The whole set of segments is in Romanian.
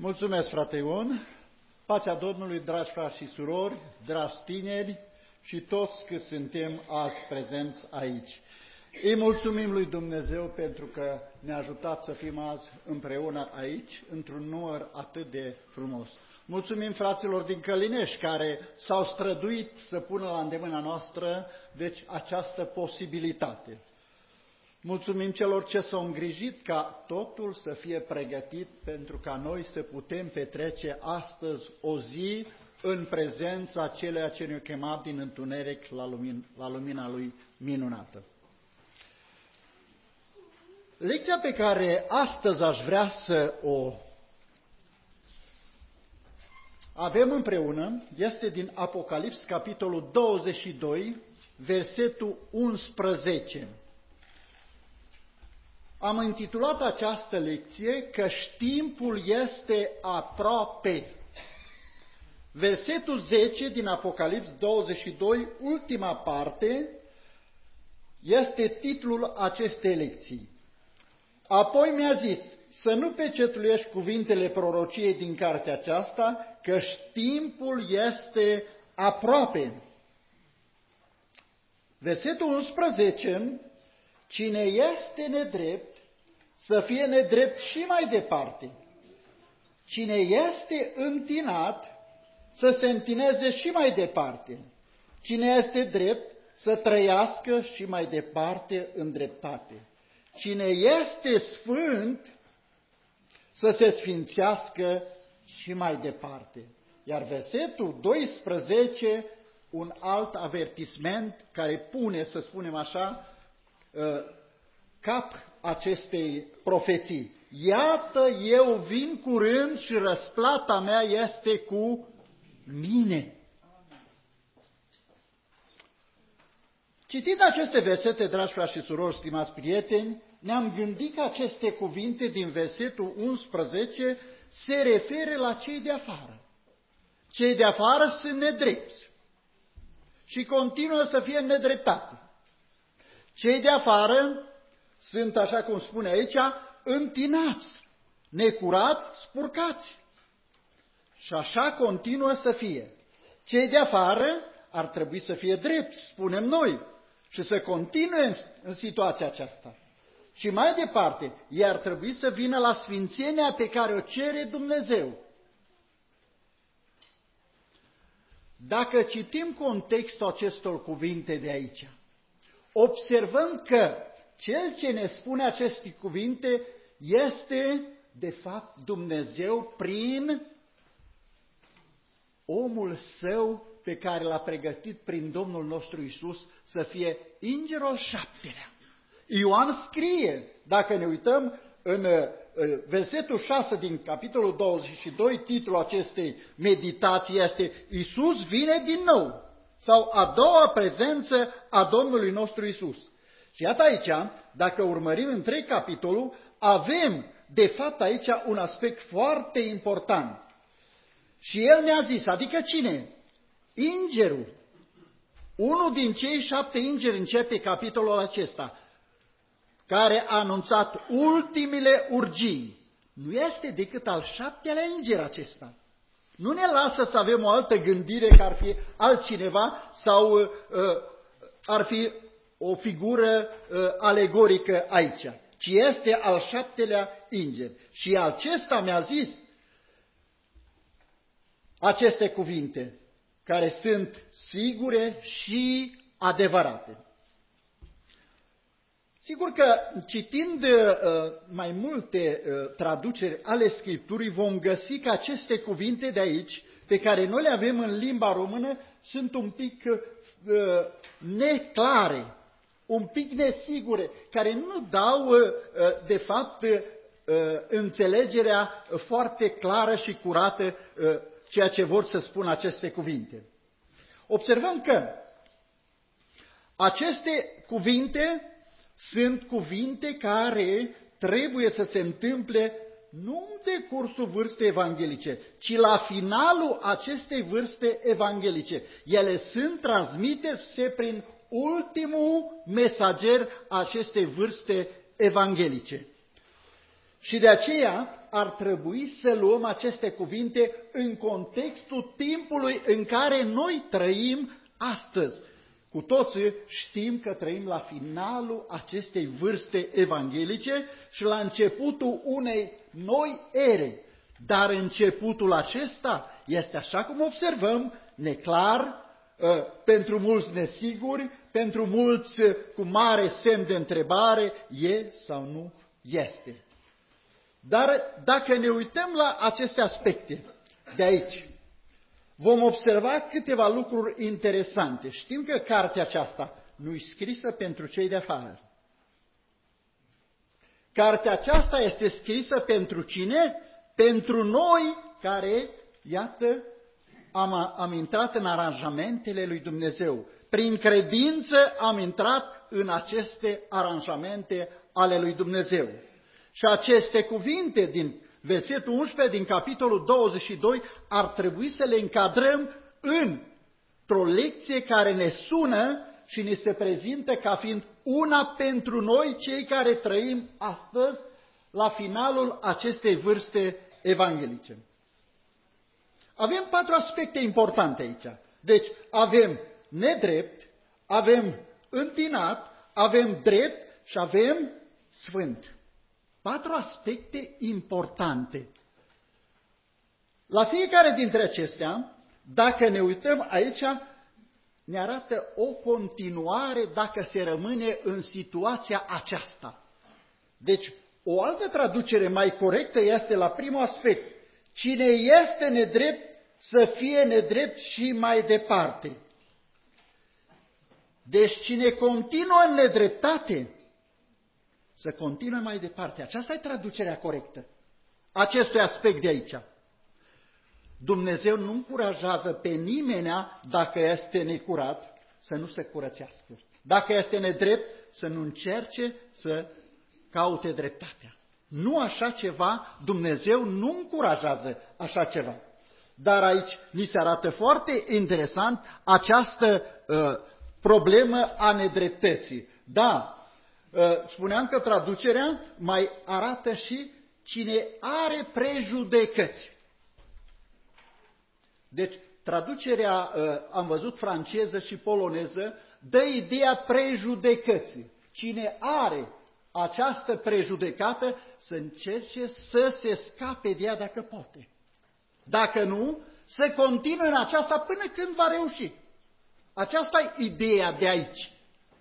Mulțumesc, frate Ion. Pacea Domnului, dragi frați și surori, dragi tineri și toți cât suntem azi prezenți aici. Îi mulțumim lui Dumnezeu pentru că ne-a ajutat să fim azi împreună aici, într-un număr atât de frumos. Mulțumim fraților din Călinești care s-au străduit să pună la îndemâna noastră, deci, această posibilitate. Mulțumim celor ce s-au îngrijit ca totul să fie pregătit pentru ca noi să putem petrece astăzi o zi în prezența Celuia ce ne-a chemat din întuneric la lumina Lui minunată. Lecția pe care astăzi aș vrea să o avem împreună este din Apocalips, capitolul 22, versetul 11. Am intitulat această lecție Căci timpul este aproape. Versetul 10 din Apocalips 22, ultima parte, este titlul acestei lecții. Apoi mi-a zis să nu pecetuiești cuvintele prorociei din cartea aceasta, căci timpul este aproape. Versetul 11, cine este nedrept, să fie nedrept și mai departe. Cine este întinat, să se întineze și mai departe. Cine este drept, să trăiască și mai departe în dreptate. Cine este sfânt, să se sfințească și mai departe. Iar versetul 12, un alt avertisment care pune, să spunem așa, cap acestei profeții. Iată, eu vin curând și răsplata mea este cu mine. Citind aceste versete, dragi frați și surori, stimați prieteni, ne-am gândit că aceste cuvinte din versetul 11 se referă la cei de afară. Cei de afară sunt nedrepți și continuă să fie în nedreptate. Cei de afară sunt, așa cum spune aici, întinați, necurați, spurcați. Și așa continuă să fie. Cei de afară ar trebui să fie drepți, spunem noi, și să continue în situația aceasta. Și mai departe, ei ar trebui să vină la sfințenia pe care o cere Dumnezeu. Dacă citim contextul acestor cuvinte de aici, observăm că cel ce ne spune aceste cuvinte este, de fapt, Dumnezeu prin omul său pe care l-a pregătit prin Domnul nostru Iisus să fie îngerul al șaptelea. Ioan scrie, dacă ne uităm în versetul 6 din capitolul 22, titlul acestei meditații este Iisus vine din nou, sau a doua prezență a Domnului nostru Iisus. Și iată aici, dacă urmărim întreg capitolul, avem de fapt aici un aspect foarte important. Și el ne-a zis, adică cine? Îngerul. Unul din cei 7 îngeri începe capitolul acesta, care a anunțat ultimile urgii. Nu este decât al 7-lea înger acesta. Nu ne lasă să avem o altă gândire că ar fi altcineva sau ar fi o figură alegorică aici, ci este al 7-lea înger. Și acesta mi-a zis aceste cuvinte, care sunt sigure și adevărate. Sigur că citind mai multe traduceri ale Scripturii vom găsi că aceste cuvinte de aici, pe care noi le avem în limba română, sunt un pic neclare, un pic nesigure, care nu dau, de fapt, înțelegerea foarte clară și curată ceea ce vor să spună aceste cuvinte. Observăm că aceste cuvinte sunt cuvinte care trebuie să se întâmple nu în decursul vârstei evanghelice, ci la finalul acestei vârste evanghelice. Ele sunt transmise prin ultimul mesager a acestei vârste evanghelice. Și de aceea ar trebui să luăm aceste cuvinte în contextul timpului în care noi trăim astăzi. Cu toții știm că trăim la finalul acestei vârste evanghelice și la începutul unei noi ere. Dar începutul acesta este, așa cum observăm, neclar, pentru mulți nesiguri, pentru mulți cu mare semn de întrebare, e sau nu este. Dar dacă ne uităm la aceste aspecte de aici, vom observa câteva lucruri interesante. Știm că cartea aceasta nu e scrisă pentru cei de afară. Cartea aceasta este scrisă pentru cine? Pentru noi care, iată, am intrat în aranjamentele lui Dumnezeu. Prin credință am intrat în aceste aranjamente ale lui Dumnezeu. Și aceste cuvinte din versetul 11 din capitolul 22 ar trebui să le încadrăm într-o lecție care ne sună și ne se prezintă ca fiind una pentru noi, cei care trăim astăzi la finalul acestei vârste evanghelice. Avem 4 aspecte importante aici. Deci avem nedrept, avem întinat, avem drept și avem sfânt. 4 aspecte importante. La fiecare dintre acestea, dacă ne uităm aici, ne arată o continuare dacă se rămâne în situația aceasta. Deci, o altă traducere mai corectă este la primul aspect. Cine este nedrept, să fie nedrept și mai departe. Deci, cine continuă în nedreptate, să continue mai departe. Aceasta e traducerea corectă acestui aspect de aici. Dumnezeu nu încurajează pe nimenea, dacă este necurat, să nu se curățească. Dacă este nedrept, să nu încerce să caute dreptatea. Nu așa ceva, Dumnezeu nu încurajează așa ceva. Dar aici ni se arată foarte interesant această problemă a nedreptății. Da, spuneam că traducerea mai arată și cine are prejudecăți. Deci, traducerea, am văzut, franceză și poloneză, dă ideea prejudecății. Cine are această prejudecată, să încerce să se scape de ea dacă poate. Dacă nu, să continue în aceasta până când va reuși. Aceasta e ideea de aici.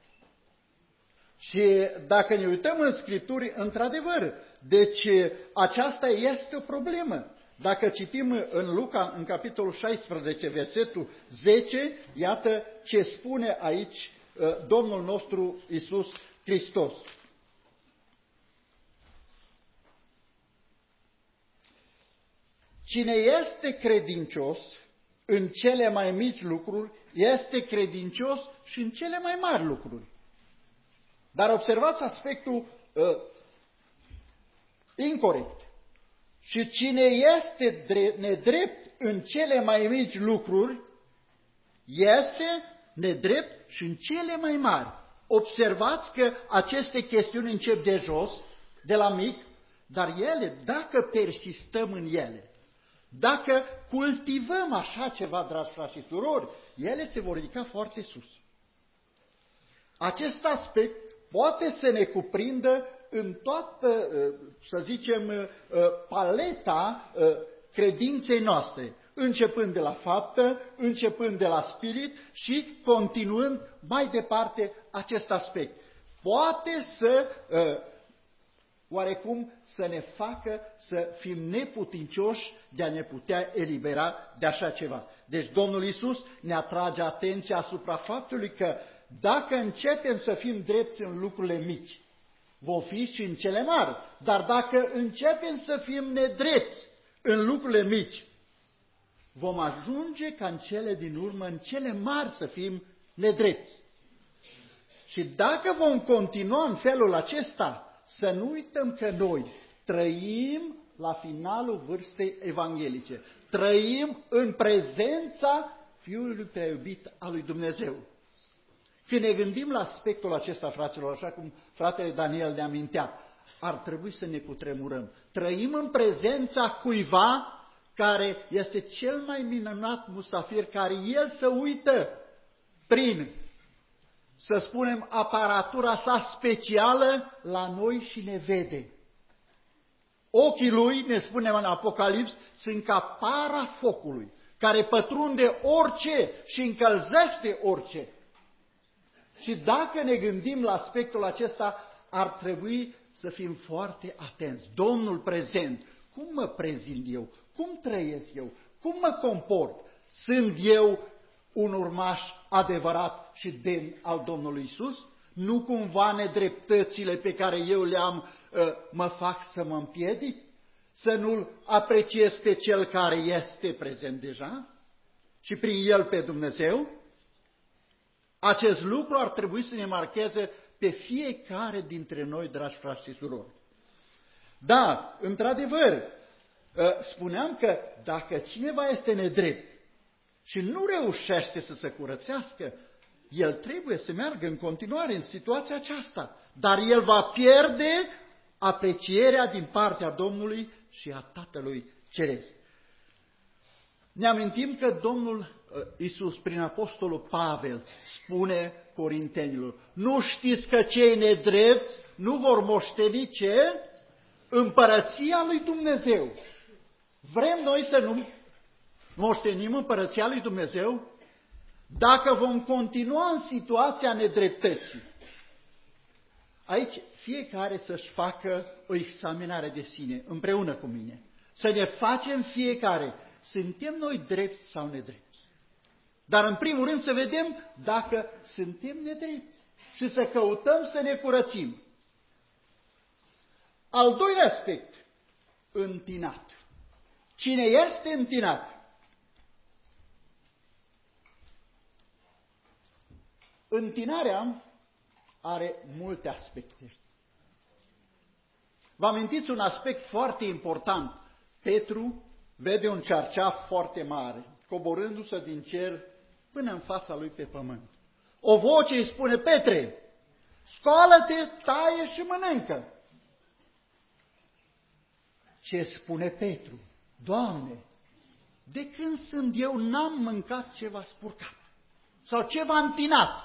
Și dacă ne uităm în Scripturi, într-adevăr, deci aceasta este o problemă. Dacă citim în Luca, în capitolul 16, versetul 10, iată ce spune aici Domnul nostru Iisus Hristos. Cine este credincios în cele mai mici lucruri, este credincios și în cele mai mari lucruri. Dar observați aspectul incorect. Și cine este nedrept în cele mai mici lucruri, este nedrept și în cele mai mari. Observați că aceste chestiuni încep de jos, de la mic, dar ele, dacă persistăm în ele, dacă cultivăm așa ceva, dragi frați și surori, ele se vor ridica foarte sus. Acest aspect poate să ne cuprindă în toată, să zicem, paleta credinței noastre, începând de la faptă, începând de la spirit și continuând mai departe acest aspect. Poate să, oarecum, să ne facă să fim neputincioși de a ne putea elibera de așa ceva. Deci Domnul Iisus ne atrage atenția asupra faptului că dacă începem să fim drepți în lucrurile mici, vom fi și în cele mari. Dar dacă începem să fim nedrepți în lucrurile mici, vom ajunge ca în cele din urmă, în cele mari să fim nedrepți. Și dacă vom continua în felul acesta, să nu uităm că noi trăim la finalul vârstei evanghelice. Trăim în prezența Fiului prea iubit al lui Dumnezeu. Când ne gândim la aspectul acesta, fraților, așa cum fratele Daniel ne amintea, ar trebui să ne cutremurăm. Trăim în prezența cuiva care este cel mai minunat musafir, care el se uită prin, să spunem, aparatura sa specială la noi și ne vede. Ochii lui, ne spunem în Apocalips, sunt ca para focului, care pătrunde orice și încălzește orice. Și dacă ne gândim la aspectul acesta, ar trebui să fim foarte atenți. Domnul prezent, cum mă prezint eu? Cum trăiesc eu? Cum mă comport? Sunt eu un urmaș adevărat și demn al Domnului Iisus? Nu cumva nedreptățile pe care eu le-am mă fac să mă împiedic? Să nu-L apreciez pe Cel care este prezent deja? Și prin El pe Dumnezeu? Acest lucru ar trebui să ne marcheze pe fiecare dintre noi, dragi frați și surori. Da, într-adevăr, spuneam că dacă cineva este nedrept și nu reușește să se curățească, el trebuie să meargă în continuare în situația aceasta, dar el va pierde aprecierea din partea Domnului și a Tatălui Ceresc. Ne amintim că Domnul Iisus, prin Apostolul Pavel, spune corintenilor: nu știți că cei nedrepți nu vor moșteni ce? Împărăția lui Dumnezeu. Vrem noi să nu moștenim împărăția lui Dumnezeu? Dacă vom continua în situația nedreptății. Aici fiecare să-și facă o examinare de sine, împreună cu mine. Să ne facem fiecare, suntem noi drepți sau nedrepți. Dar în primul rând să vedem dacă suntem nedrepți și să căutăm să ne curățim. Al doilea aspect, întinat. Cine este întinat? Întinarea are multe aspecte. Vă amintiți un aspect foarte important? Petru vede un cerceaf foarte mare, coborându-se din cer până în fața lui pe pământ. O voce îi spune: Petre, scoală-te, taie și mănâncă. Ce spune Petru? Doamne, de când sunt eu n-am mâncat ceva spurcat sau ceva întinat.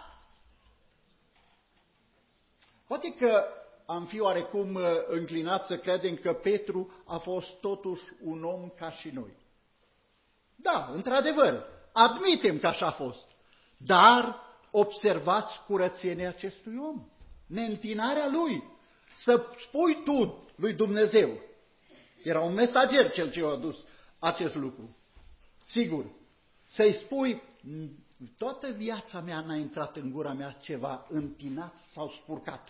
Poate că am fi oarecum înclinat să credem că Petru a fost totuși un om ca și noi. Da, într-adevăr, admitem că așa a fost. Dar observați curățenia acestui om, neîntinarea lui. Să spui tu lui Dumnezeu. Era un mesager cel ce a adus acest lucru. Sigur, să-i spui: toată viața mea n-a intrat în gura mea ceva întinat sau spurcat.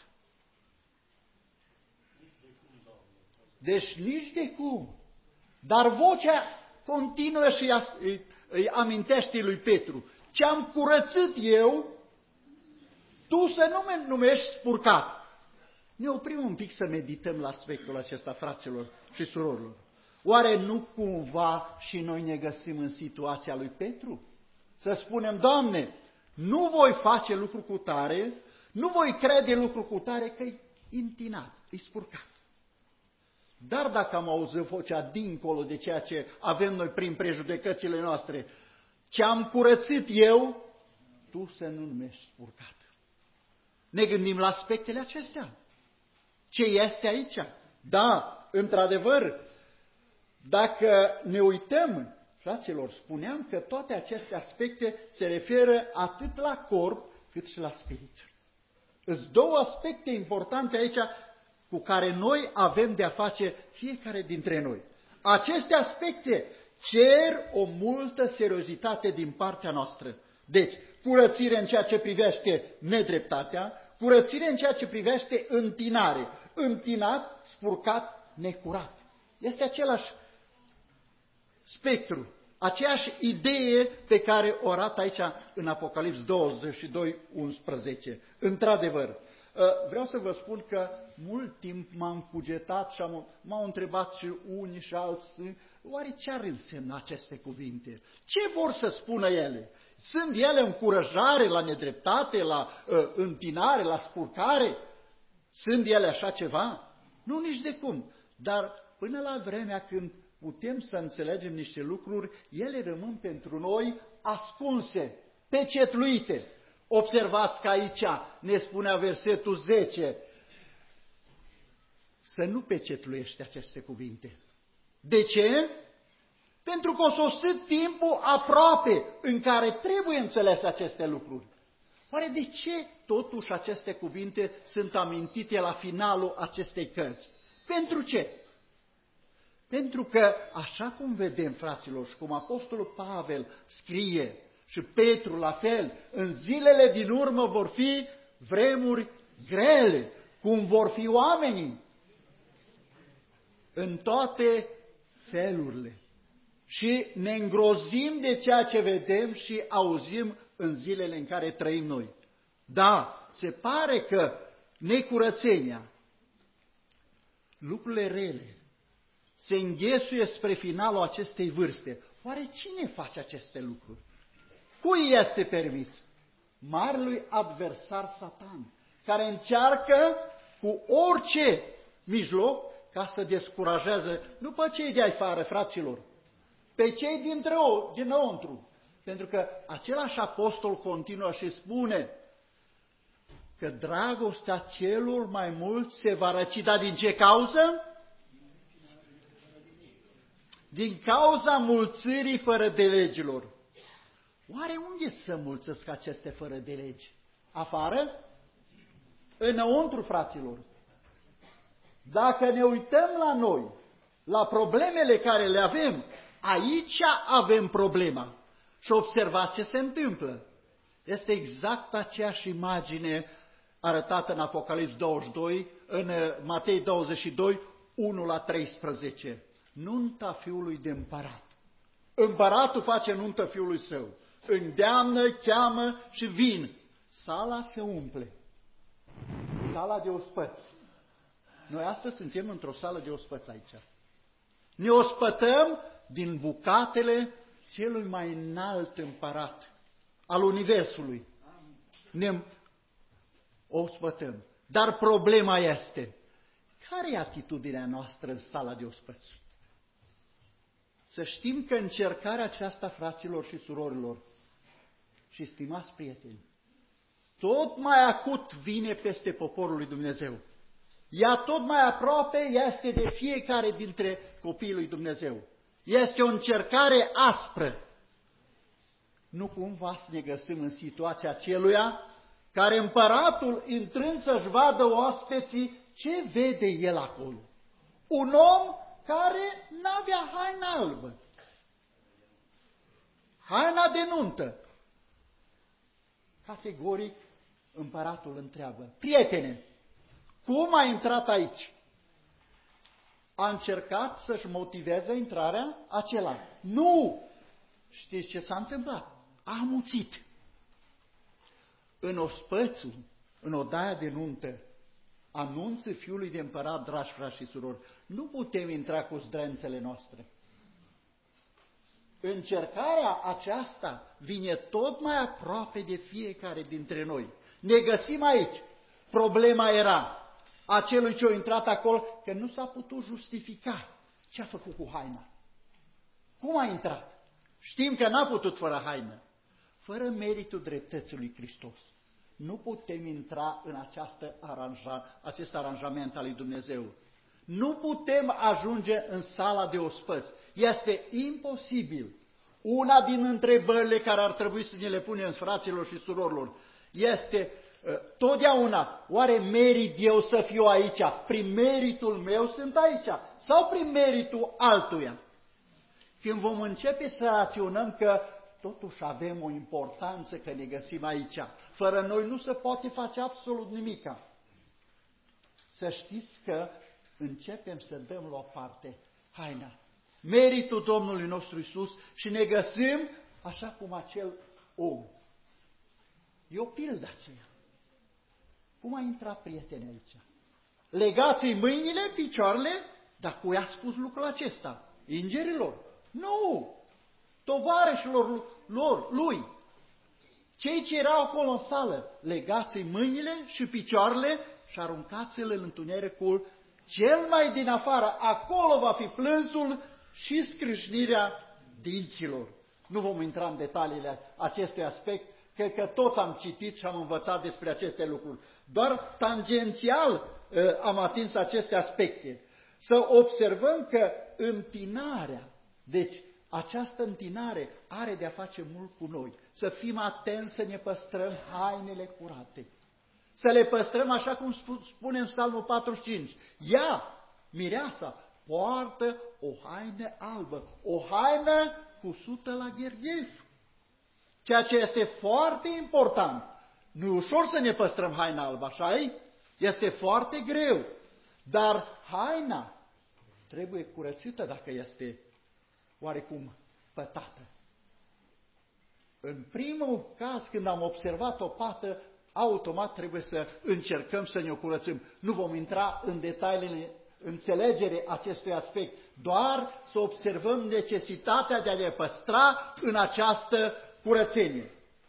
Deci nici de cum. Dar vocea continuă și îi amintește lui Petru: ce-am curățit eu, tu să nu mă numești spurcat. Ne oprim un pic să medităm la aspectul acesta, fraților și surorilor. Oare nu cumva și noi ne găsim în situația lui Petru? Să spunem: Doamne, nu voi face lucru cu tare, nu voi crede lucru cu tare, că-i întinat, e spurcat. Dar dacă am auzit vocea dincolo de ceea ce avem noi prin prejudecățile noastre, ce am curățit eu, tu să nu numești spurcat. Ne gândim la aspectele acestea. Ce este aici? Da, într-adevăr, dacă ne uităm, fraților, spuneam că toate aceste aspecte se referă atât la corp cât și la spirit. Sunt două aspecte importante aici cu care noi avem de-a face fiecare dintre noi. Aceste aspecte cer o multă seriozitate din partea noastră. Deci, curățire în ceea ce privește nedreptatea, curățire în ceea ce privește întinare. Întinat, spurcat, necurat. Este același spectru, aceeași idee pe care o arată aici în Apocalips 22:11. Într-adevăr, vreau să vă spun că mult timp m-am cugetat și m-au întrebat și unii și alții: oare ce ar însemna aceste cuvinte? Ce vor să spună ele? Sunt ele încurajare la nedreptate, la întinare, la spurcare? Sunt ele așa ceva? Nu nici de cum. Dar până la vremea când putem să înțelegem niște lucruri, ele rămân pentru noi ascunse, pecetluite. Observați că aici ne spunea versetul 10, să nu pecetluiești aceste cuvinte. De ce? Pentru că o sosit timpul aproape în care trebuie înțeles aceste lucruri. Oare de ce totuși aceste cuvinte sunt amintite la finalul acestei cărți? Pentru ce? Pentru că, așa cum vedem, fraților, și cum Apostolul Pavel scrie și Petru la fel, în zilele din urmă vor fi vremuri grele, cum vor fi oamenii în toate felurile. Și ne îngrozim de ceea ce vedem și auzim în zilele în care trăim noi. Da, se pare că necurățenia, lucrurile rele, se înghesuie spre finalul acestei vârste. Oare cine face aceste lucruri? Cui este permis? Marelui adversar Satan, care încearcă cu orice mijloc ca să descurajeze, nu pe cei de afară, fraților, pe cei dinăuntru. Pentru că același apostol continuă și spune că dragostea celor mai mulți se va răci, dar din ce cauză? Din cauza mulțirii fără de legilor. Oare unde să mulțesc aceste fără de legi? Afară? Înăuntru, fraților. Dacă ne uităm la noi, la problemele care le avem, aici avem problema. Și observați ce se întâmplă. Este exact aceeași imagine arătată în Apocalips 22, în Matei 22, 1-13. Nunta fiului de împărat. Împăratul face nuntă fiului său. Îndeamnă, cheamă și vin. Sala se umple. Sala de ospăți. Noi astăzi suntem într-o sală de ospăți aici. Ne ospătăm din bucatele celui mai înalt împărat al Universului. Ne ospătăm. Dar problema este, care e atitudinea noastră în sala de ospăți? Să știm că încercarea aceasta, fraților și surorilor, și stimați prieteni, tot mai acut vine peste poporul lui Dumnezeu. Ea tot mai aproape este de fiecare dintre copiii lui Dumnezeu. Este o încercare aspră. Nu cumva să ne găsim în situația aceluia care împăratul, intrând să-și vadă oaspeții, ce vede el acolo? Un om care n-avea haina albă. Haina de nuntă. Categoric, împăratul întreabă: prietene, cum a intrat aici? A încercat să-și motiveze intrarea acela. Nu! Știți ce s-a întâmplat? A amuțit. În ospățul, în odaia de nuntă, anunță fiului de împărat, dragi frați și surori, nu putem intra cu zdrențele noastre. Încercarea aceasta vine tot mai aproape de fiecare dintre noi. Ne găsim aici. Problema era acelui ce a intrat acolo, că nu s-a putut justifica ce a făcut cu haina. Cum a intrat? Știm că n-a putut fără haină. Fără meritul dreptății lui Hristos. Nu putem intra în acest aranjament al lui Dumnezeu. Nu putem ajunge în sala de ospăți. Este imposibil. Una din întrebările care ar trebui să ne le punem, fraților și surorilor, este totdeauna, oare merit eu să fiu aici? Prin meritul meu sunt aici? Sau prin meritul altuia? Când vom începe să raționăm că totuși avem o importanță că ne găsim aici, fără noi nu se poate face absolut nimica. Să știți că începem să dăm la o parte haina, meritul Domnului nostru Iisus și ne găsim așa cum acel om. E o pildă aceea. Cum a intrat prietenii aici? Legați-i mâinile, picioarele, dar cui a spus lucrul acesta? Îngerilor? Nu! Tovarășilor lui. Cei ce erau acolo în sală, legați-i mâinile și picioarele și aruncați-le în întunericul cel mai din afară, acolo va fi plânsul și scrâșnirea dinților. Nu vom intra în detaliile acestui aspect, cred că toți am citit și am învățat despre aceste lucruri. Doar tangențial am atins aceste aspecte. Să observăm că întinarea, deci această întinare are de-a face mult cu noi. Să fim atenți să ne păstrăm hainele curate. Să le păstrăm așa cum spune în Psalmul 45. Ea, mireasa, poartă o haină albă, o haină cusută la gherghef. Ceea ce este foarte important. Nu e ușor să ne păstrăm haina albă, așa-i? Este foarte greu. Dar haina trebuie curățită dacă este oarecum pătată. În primul caz, când am observat o pată, automat trebuie să încercăm să ne o curățim. Nu vom intra în detaliile înțelegere acestui aspect, doar să observăm necesitatea de a ne păstra în această curățenie.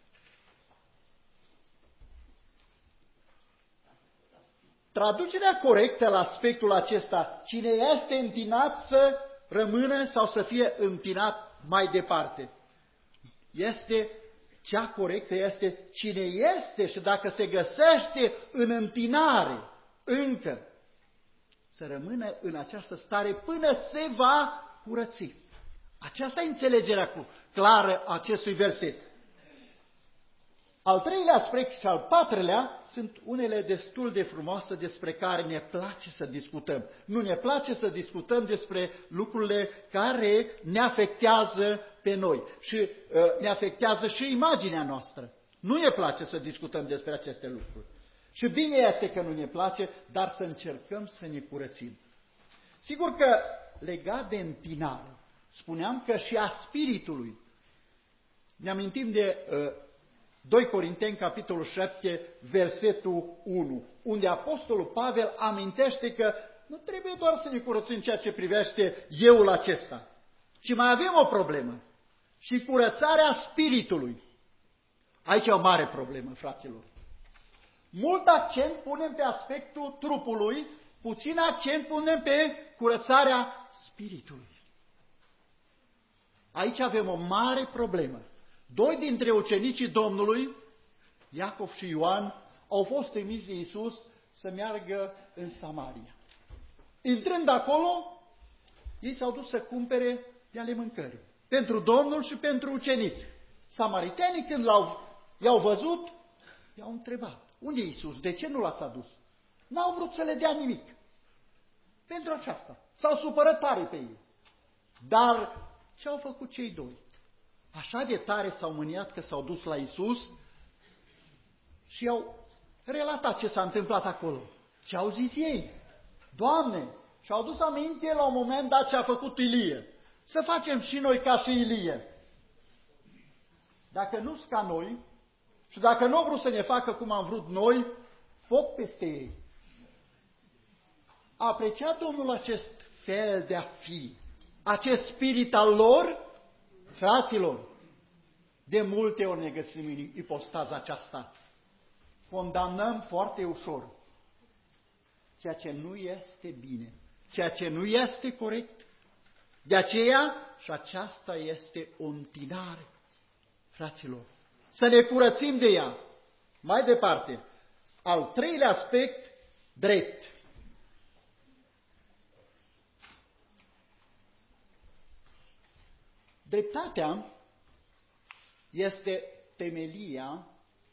Traducerea corectă la aspectul acesta, cine este întinat să rămână sau să fie întinat mai departe. Este cea corectă, este cine este și dacă se găsește în întinare încă, să rămână în această stare până se va curăți. Aceasta e înțelegerea clară a acestui verset. Al treilea aspect și al patrulea sunt unele destul de frumoase despre care ne place să discutăm. Nu ne place să discutăm despre lucrurile care ne afectează pe noi și ne afectează și imaginea noastră. Nu ne place să discutăm despre aceste lucruri. Și bine este că nu ne place, dar să încercăm să ne curățim. Sigur că legat de întinare, spuneam că și a spiritului. Ne amintim de 2 Corinteni, capitolul 7, versetul 1, unde Apostolul Pavel amintește că nu trebuie doar să ne curățim ceea ce privește euul acesta, ci mai avem o problemă, și curățarea spiritului. Aici e o mare problemă, fraților. Mult accent punem pe aspectul trupului, puțin accent punem pe curățarea spiritului. Aici avem o mare problemă. Doi dintre ucenicii Domnului, Iacov și Ioan, au fost trimiși de Iisus să meargă în Samaria. Intrând acolo, ei s-au dus să cumpere de ale mâncării, pentru Domnul și pentru ucenici. Samaritenii, când i-au văzut, i-au întrebat: unde e Iisus? De ce nu l-ați adus? N-au vrut să le dea nimic. Pentru aceasta. S-au supărat tare pe ei. Dar ce au făcut cei doi? Așa de tare s-au mâniat că s-au dus la Iisus și au relatat ce s-a întâmplat acolo. Ce au zis ei? Doamne, și-au dus aminte la un moment dat ce a făcut Ilie. Să facem și noi ca și Ilie. Dacă nu-s ca noi și dacă nu au vrut să ne facă cum am vrut noi, foc peste ei. A apreciat Domnul acest fel de a fi, acest spirit al lor? Fraților, de multe ori ne găsim în ipostaza aceasta. Condamnăm foarte ușor ceea ce nu este bine, ceea ce nu este corect. De aceea, și aceasta este o întinare, fraților. Să ne curățim de ea. Mai departe, al treilea aspect, drept. Dreptatea este temelia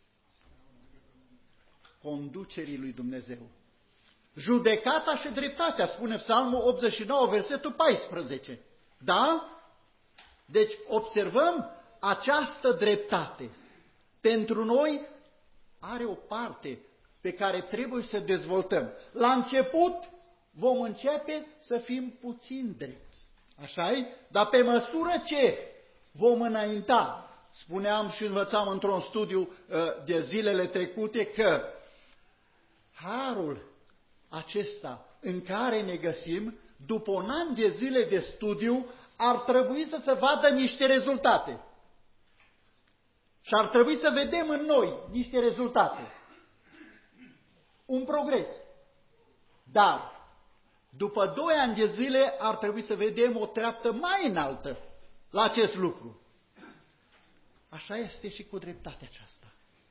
conducerii lui Dumnezeu. Judecata și dreptatea, spune Psalmul 89, versetul 14. Da? Deci observăm această dreptate. Pentru noi are o parte pe care trebuie să dezvoltăm. La început vom începe să fim puțin drepți. Așa-i? Dar pe măsură ce vom înainta, spuneam și învățam într-un studiu de zilele trecute că harul acesta în care ne găsim, după un an de zile de studiu, ar trebui să se vadă niște rezultate. Și ar trebui să vedem în noi niște rezultate. Un progres. Dar După 2 ani de zile ar trebui să vedem o treaptă mai înaltă la acest lucru. Așa este și cu dreptatea aceasta.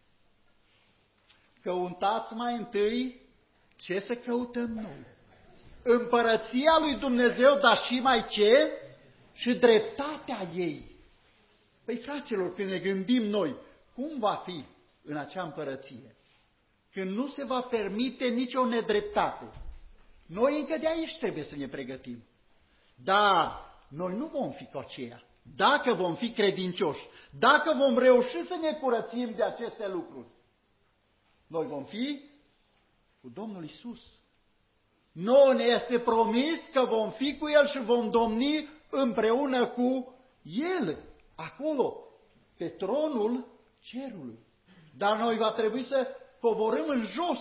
Căutați mai întâi ce să căutăm noi. Împărăția lui Dumnezeu, dar și mai ce? Și dreptatea ei. Păi, fraților, când ne gândim noi, cum va fi în acea împărăție? Când nu se va permite nicio nedreptate. Noi încă de aici trebuie să ne pregătim. Dar noi nu vom fi cu aceia. Dacă vom fi credincioși, dacă vom reuși să ne curățim de aceste lucruri, noi vom fi cu Domnul Isus. Nouă ne este promis că vom fi cu El și vom domni împreună cu El, acolo, pe tronul cerului. Dar noi va trebui să coborâm în jos,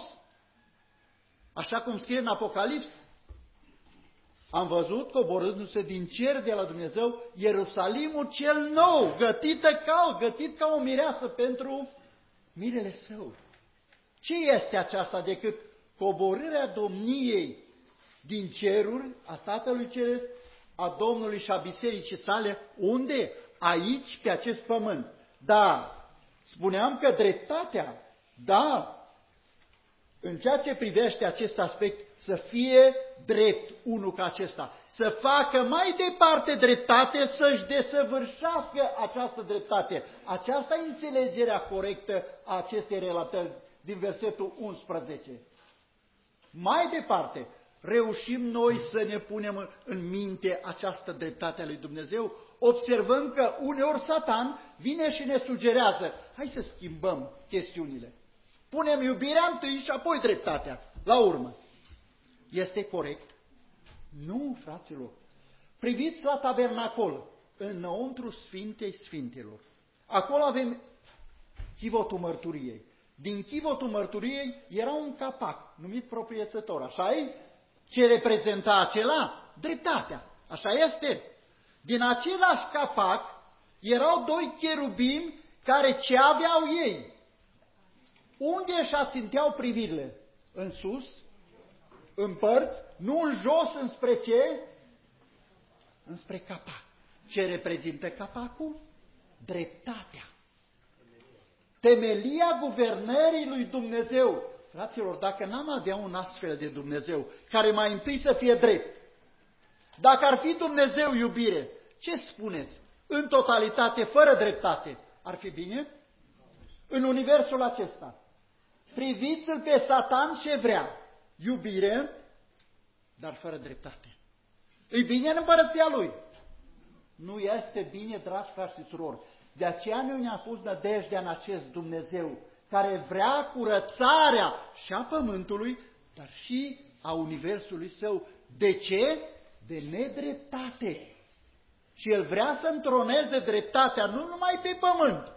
așa cum scrie în Apocalips. Am văzut coborându-se din cer de la Dumnezeu Ierusalimul cel nou, gătit ca o mireasă pentru mirele său. Ce este aceasta decât coborârea domniei din ceruri a Tatălui Ceresc, a Domnului și a Bisericii sale? Unde? Aici, pe acest pământ. Da, spuneam că dreptatea, da, în ceea ce privește acest aspect, să fie drept unul ca acesta, să facă mai departe dreptate, să-și desăvârșească această dreptate. Aceasta e înțelegerea corectă a acestei relatări din versetul 11. Mai departe, reușim noi să ne punem în minte această dreptate a lui Dumnezeu? Observăm că uneori Satan vine și ne sugerează, hai să schimbăm chestiunile. Punem iubirea întâi și apoi dreptatea, la urmă. Este corect? Nu, fraților. Priviți la tabernacol, înăuntru Sfintei Sfintelor. Acolo avem chivotul mărturiei. Din chivotul mărturiei era un capac numit proprietător, așa-i? Ce reprezenta acela? Dreptatea, așa este. Din același capac erau 2 cherubimi care ce aveau ei? Unde își aținteau privirile? În sus? În părți? Nu în jos, înspre ce? Înspre capac. Ce reprezintă capacul? Dreptatea. Temelia guvernării lui Dumnezeu. Fraților, dacă n-am avea un astfel de Dumnezeu, care mai întâi să fie drept, dacă ar fi Dumnezeu iubire, ce spuneți? În totalitate, fără dreptate, ar fi bine? În universul acesta, priviți-l pe Satan ce vrea. Iubire, dar fără dreptate. E bine în împărăția lui? Nu este bine, dragi frați și surori. De aceea noi ne-am pus nădejdea în acest Dumnezeu, care vrea curățarea și a pământului, dar și a universului său. De ce? De nedreptate. Și El vrea să întroneze dreptatea nu numai pe pământ,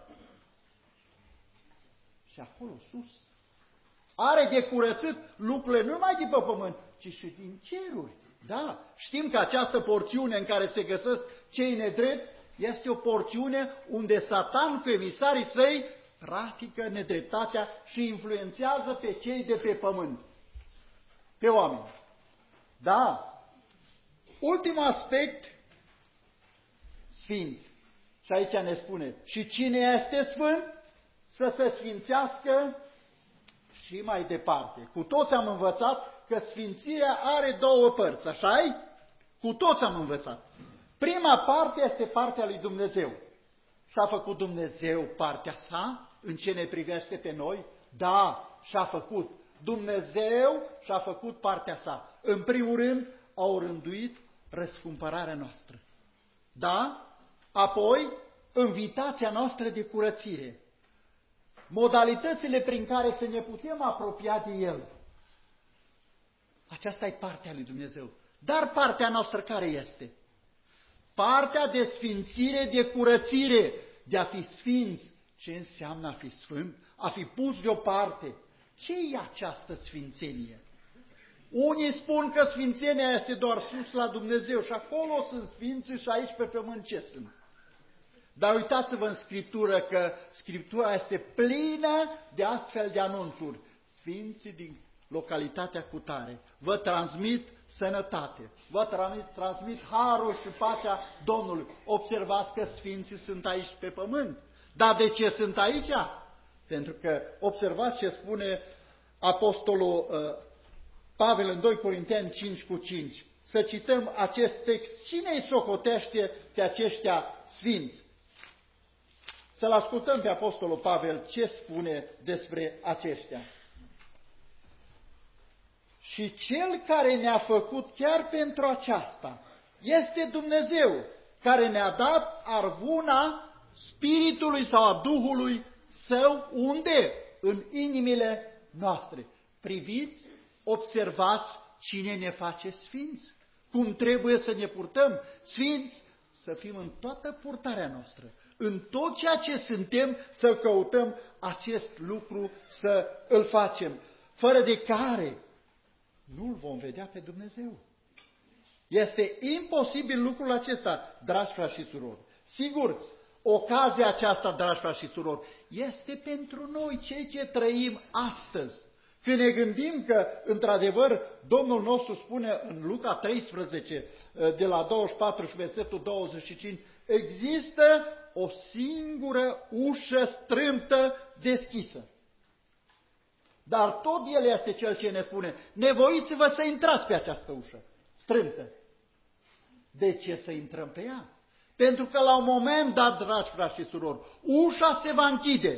și acolo sus. Are de curățit lucrurile nu numai de pe pământ, ci și din ceruri. Da, știm că această porțiune în care se găsesc cei nedrepți este o porțiune unde Satan cu emisarii săi practică nedreptatea și influențează pe cei de pe pământ, pe oameni. Da, ultimul aspect, sfinți. Și aici ne spune, și cine este sfânt, să se sfințească și mai departe. Cu toți am învățat că sfințirea are 2 părți, așa-i? Cu toți am învățat. Prima parte este partea lui Dumnezeu. Și-a făcut Dumnezeu partea sa în ce ne privește pe noi? Da, și-a făcut. Dumnezeu și-a făcut partea sa. În primul rând, au rânduit răscumpărarea noastră. Da? Apoi, invitația noastră de curățire. Modalitățile prin care să ne putem apropia de El. Aceasta e partea lui Dumnezeu. Dar partea noastră care este? Partea de sfințire, de curățire, de a fi sfinți. Ce înseamnă a fi sfânt? A fi pus deoparte. Ce e această sfințenie? Unii spun că sfințenia este doar sus la Dumnezeu și acolo sunt sfinții și aici pe pământ ce sunt. Dar uitați-vă în Scriptură că Scriptura este plină de astfel de anunțuri. Sfinții localitatea cutare, vă transmit sănătate, vă transmit harul și pacea Domnului. Observați că sfinții sunt aici pe pământ. Dar de ce sunt aici? Pentru că observați ce spune apostolul Pavel în 2 Corinteni 5:5. Să cităm acest text. Cine îi socotește pe aceștia sfinți? Să-l ascultăm pe apostolul Pavel ce spune despre aceștia. Și cel care ne-a făcut chiar pentru aceasta este Dumnezeu, care ne-a dat arvuna Spiritului sau a Duhului Său, unde? În inimile noastre. Priviți, observați cine ne face sfinți, cum trebuie să ne purtăm sfinți, să fim în toată purtarea noastră, în tot ceea ce suntem, să căutăm acest lucru, să îl facem, fără de care nu-L vom vedea pe Dumnezeu. Este imposibil lucrul acesta, dragi frați și surori. Sigur, ocazia aceasta, dragi frați și surori, este pentru noi, cei ce trăim astăzi. Când ne gândim că, într-adevăr, Domnul nostru spune în Luca 13, de la 24 și versetul 25, există o singură ușă strâmtă deschisă. Dar tot El este Cel ce ne spune, nevoiți-vă să intrați pe această ușă strâmtă. De ce să intrăm pe ea? Pentru că la un moment dat, dragi frați și surori, ușa se va închide.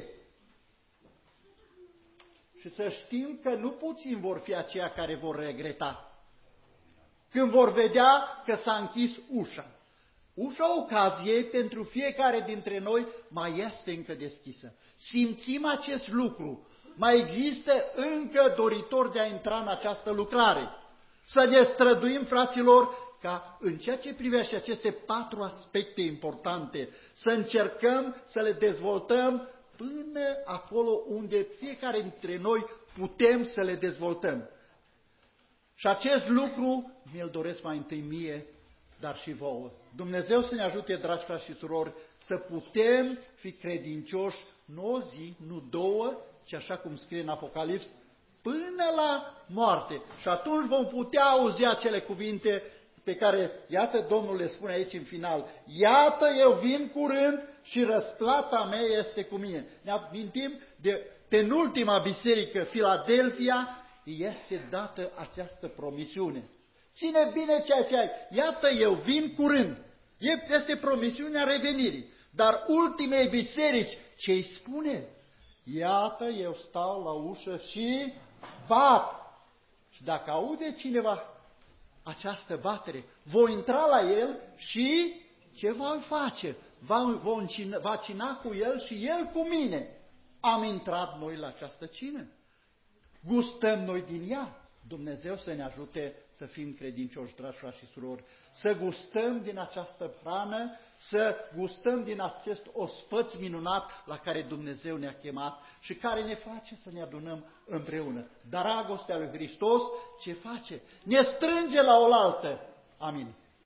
Și să știm că nu puțini vor fi aceia care vor regreta când vor vedea că s-a închis ușa. Ușa ocaziei pentru fiecare dintre noi mai este încă deschisă. Simțim acest lucru. Mai există încă doritori de a intra în această lucrare. Să ne străduim, fraților, ca în ceea ce privește aceste 4 aspecte importante, să încercăm să le dezvoltăm până acolo unde fiecare dintre noi putem să le dezvoltăm. Și acest lucru mi-l doresc mai întâi mie, dar și vouă. Dumnezeu să ne ajute, dragi frați și surori, să putem fi credincioși nu o zi, nu 2, ci așa cum scrie în Apocalips, până la moarte. Și atunci vom putea auzi acele cuvinte pe care, iată, Domnul le spune aici în final, iată, eu vin curând și răsplata mea este cu mine. Ne amintim de penultima biserică, Filadelfia, este dată această promisiune. Ține bine ceea ce ai. Iată, eu vin curând. Este promisiunea revenirii. Dar ultimei biserici, ce îi spune? Iată, eu stau la ușă și bat. Și dacă aude cineva această batere, voi intra la el și ce voi face? Va cina cu el și el cu mine. Am intrat noi la această cină. Gustăm noi din ea. Dumnezeu să ne ajute să fim credincioși, dragi frați și surori, să gustăm din această hrană, să gustăm din acest ospăț minunat la care Dumnezeu ne-a chemat și care ne face să ne adunăm împreună. Dragostea lui Hristos ce face? Ne strânge la oaltă. Amin.